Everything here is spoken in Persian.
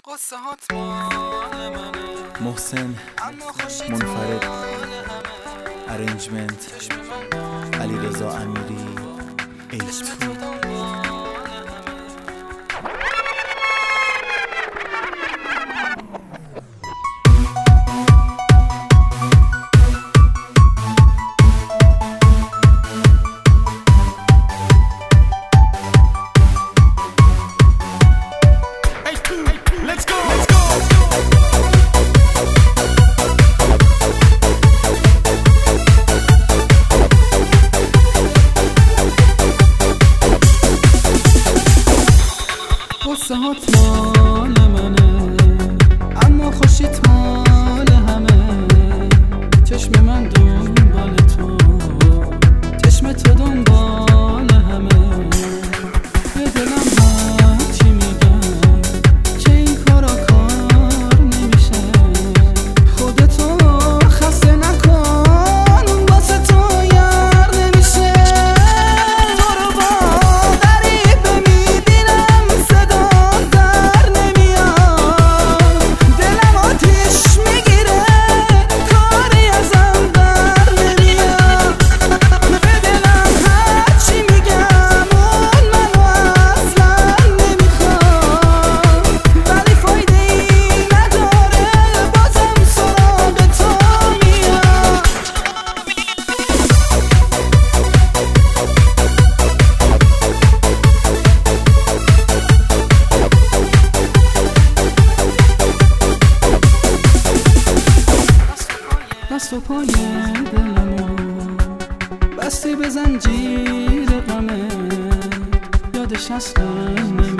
قصه هات مال منه محسن منفرد ارنجمنت علیرضا امیری H2 قصه هات مال منه اما خوشیت مال همه. چشم من دنبال تو، چشم تو دنبال همه. به دلم هرچی میگم که این کارا کار نمیشه. خودتو خسته نکن، واسه تو یار نمیشه. تو رو با غریبه میبینم صدا در نمیاد. دلم آتیش میگیره، کاری ازم بر نمیاد. به دلم هرچی میگم اون منو اصلا نمیخواد، ولی فایده ای نداره، بازم سراغ تو میاد. دست و پای دلمو بستی به زنجیر غمت، یادش اصلا نمیاد.